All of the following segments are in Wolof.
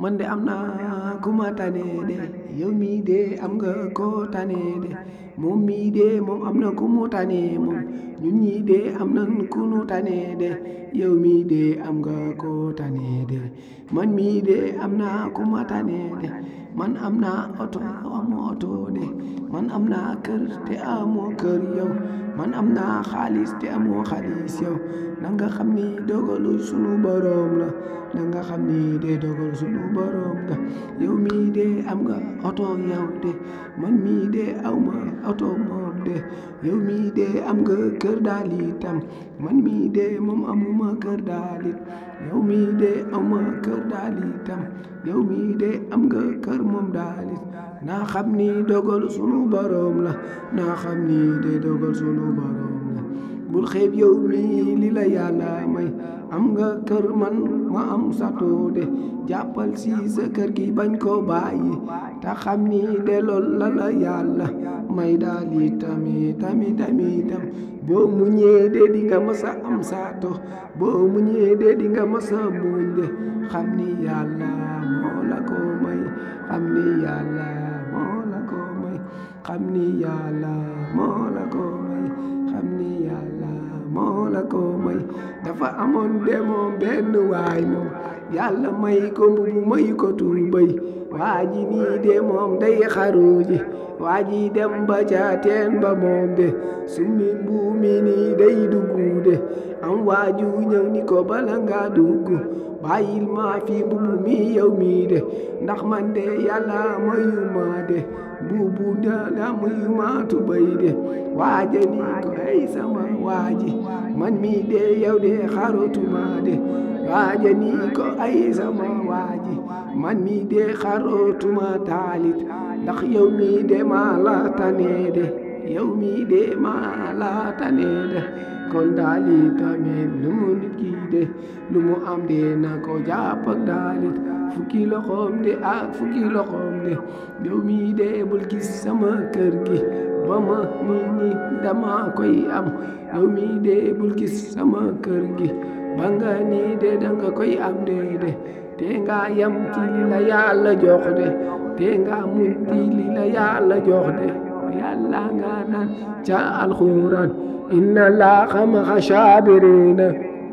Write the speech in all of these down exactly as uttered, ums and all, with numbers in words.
man de am naa ku ma tane de yow mii de am nga ko tane de moom mii de moom am na ku mu tane moom ñun ñii de am nan ku nu tane de yow mii de am nga ko tane de man mii de am naa ku ma tane de man am naa oto amoo oto de man am naa kër te amoo kër yow man am naa xaalis te amoo xaalis yow na nga xam ni dogalu sunu borom la na nga xam ni de dogal sunu borom la yow mii de am nga oto yow de man mii de aw ma oto moom de yow mii de am nga kër daal itam man mii de moom amuma kër daal it yow mii de aw ma kër daal itam yow mii de am nga kër moom daal it naa xam ni dogal sunu borom la naa xam ni de dogal sunu borom la bul xeeb yow mii li la yàlla may am nga kër man ma am sato de jàppal si sa kër gi bañ ko bàyyi te xam ni de lool la la yàlla may daal yi tamit tamit tamit tam boo muñee de di nga mës a am sato boo muñee de di nga mës a muñ de xam ni yàlla moo la ko may xam ni yàlla moo la ko may xam ni yàlla moo la ko may xam ni yàlla moo la ko may dafa amoon de moom benn waay moom yàlla may ko mbubu may ko tuubay waa ji nii de moom day xaru ji waa ji dem ba ca teen ba moom de summi mbubu mi nii day dugg de am waaju ñëw ni ko bala nga dugg bàyyil ma fi mbubu mi yow mii de ndax man de yàlla mayu ma de mbubu da mayu ma tubay de waaja ni ko ay sama waaji man mii de yow de xarotuma de waaja ni ko ay sama waaji man mii de xarotuma taalit ndax yow mii de maa la tane de yow mii de maa la tane de kon daalit tamit lu mu nit ki de lu mu am de na ko jàpp ak daalit fukki loxoom de ak fukki loxoom de yow mii de bul gis sama kër gi ba ma nii nii dama koy am yow mii de bul gis sama kër gi ba nga nii de danga koy am de de te nga yam ci li la yàlla jox de te nga muñ ci li la yàlla jox de yàlla nga naan ca alxuraan inna laaha ma'a saabiriina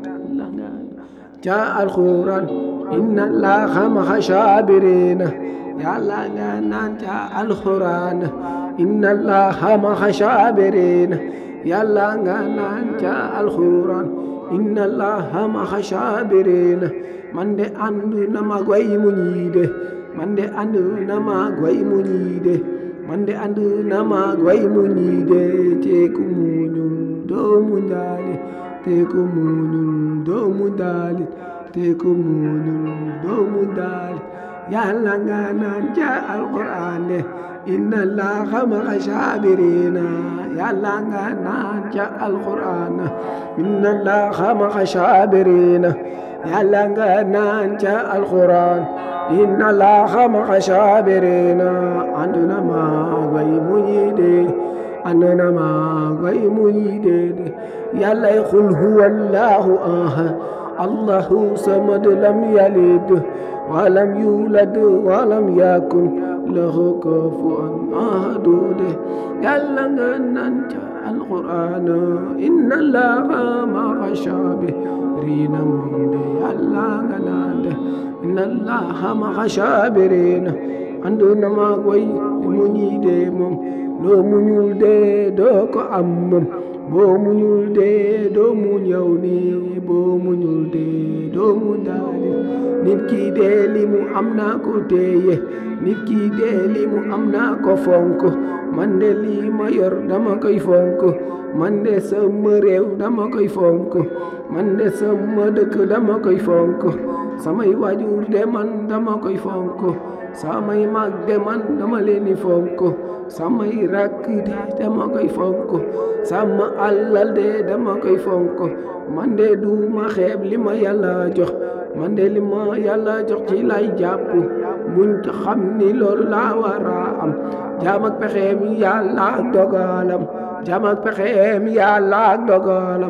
ca alxuraan inna laaha ma'a saabiriina yàlla nga naan ca alxuraan inna laaha ma'a saabiriina yàlla nga naan ca alxuraan inna laaha ma'a saabiriina man de ànd na ma goy mu ñii de man de ànd na ma goy mu ñii de man de ànd na ma goy mu ñii de te ku muñul doo muñ daalit te ku muñul doo muñ daalit te ku muñul doo muñ daalit yàlla nga naan ca alquran de inna laaha ma'a saabiriina yàlla nga naan ca alquran inna laaha ma'a saabiriina yàlla nga naan ca alquran inna laaha ma'a saabiriina ànd na ma goy mu ñii de ànd na ma goy mu ñii de yàlla qul huwa allahu ahad allahu samad lam yalid walam yulad walam yakun lahu kufuwan ahad de yàlla nga naan ca alquran inna laaha ma'a saabiriina moom de yàlla nga naan de inna laaha ma'a saabiriina ànd na ma goy mu ñii de moom loo muñul de doo ko am moom boo muñul de doo muñ yow nii boo muñul de doo muñ daali nit ki de li mu am naa ko téye nit ki de li mu am naa ko fonk man de lii ma yor dama koy fonk man de sama réew dama koy fonk man de sama dëkk dama koy fonk samay waajur de man dama koy fonk samay mag de man dama leen di fonk samay rakk de dama koy fonk sama alal de dama koy fonk man de du ma xeeb li ma yàlla jox man de li ma yàlla jox ci lay jàpp muñ ci xam ni loolu laa war a am jaam ak pexeem yàlla ak dogalam jaam ak pexeem yàlla ak dogalam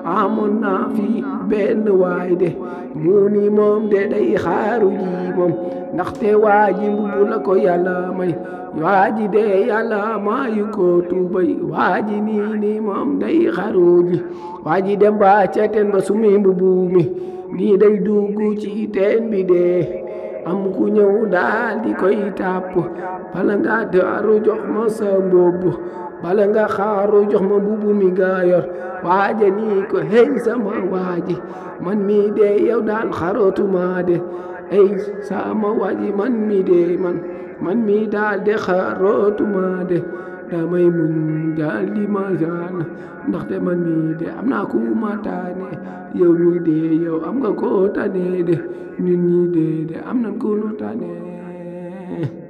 amoon naa fi benn waay de mu ni moom de day xaaru ji moom ndaxte waa ji mbubu la ko yàlla may waa ji de yàlla mayu ko tubay waa ji nii ni moom day xaaru ji waa ji dem ba ca teen ba sumi mbubu mi nii day dugg ci teen bi de am ku ñëw daal di koy tàpp bala nga daaru jox ma sa mbubu bala nga xaaru jox ma mbubu mi nga yor waaja nii ko hey sama waaji man mi de yow daal xarootuma de hey sama waaji man mi de man man mi daal de xarootuma de damay muñ daal di ma jaan ndaxte man mi de am naa ku ma taane yow mi de yow am nga ko tane de ñun ñi de de am nañ ku nu tane